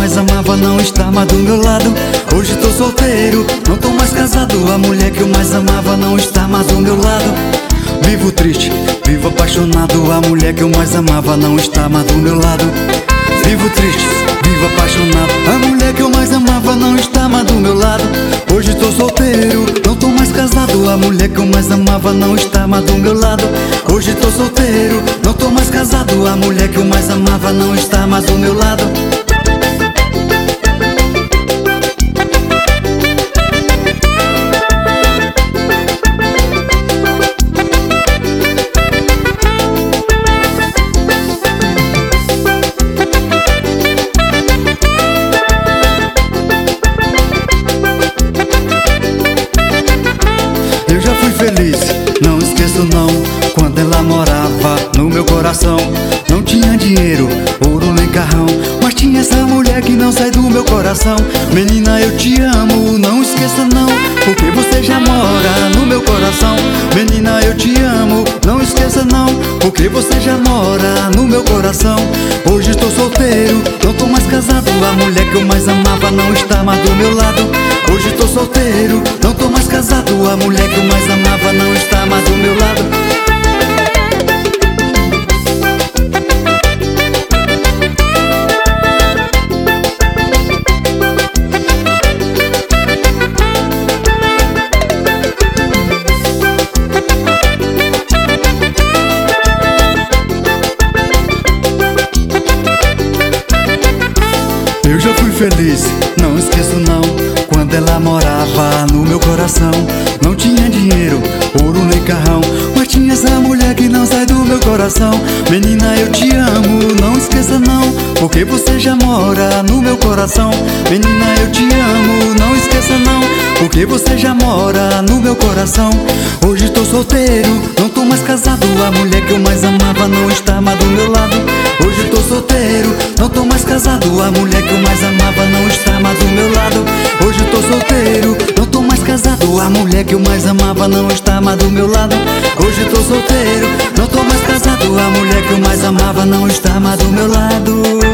mais amava não está mais do meu lado. Hoje tô solteiro, não tô mais casado. A mulher que eu mais amava não está mais do meu lado. Vivo triste, vivo apaixonado. A mulher que eu mais amava não está mais do meu lado. Vivo triste, vivo apaixonado. A mulher que eu mais amava não está mais do meu lado. Hoje tô solteiro, não tô mais casado. A mulher que eu mais amava não está mais do meu lado. Hoje tô solteiro, não tô mais casado. A mulher que eu mais amava não está mais do meu lado. Eu já fui feliz, não esqueço não, quando ela morava no meu coração. Não tinha dinheiro, ouro nem carrão, mas tinha essa mulher que não sai do meu coração. Menina, eu te amo, não esqueça não, porque você já mora no meu coração. Menina, eu te amo, não esqueça não, porque você já mora no meu coração. Hoje estou solteiro, não tô mais casado. A mulher que eu mais amava não está mais do meu lado. Hoje estou solteiro, não tô mais casado. A mulher que eu mais amava não está mais do meu lado. Eu já fui feliz, não esqueço não, quando ela morava no meu coração. Não tinha dinheiro, ouro nem carrão, mas tinha essa mulher que não sai do meu coração. Menina, eu te amo, não esqueça não, porque você já mora no meu coração. Menina, eu te amo, não esqueça não, porque você já mora no meu coração. Hoje tô solteiro, não tô mais casado. A mulher que eu mais amava não está mais do meu lado. Hoje tô solteiro, não tô mais casado. A mulher que eu mais amava não está mais do meu lado. Hoje tô solteiro, não tô mais casado. A mulher que eu mais amava não está mais do meu lado. Hoje tô solteiro, não tô mais casado. A mulher que eu mais amava não está mais do meu lado.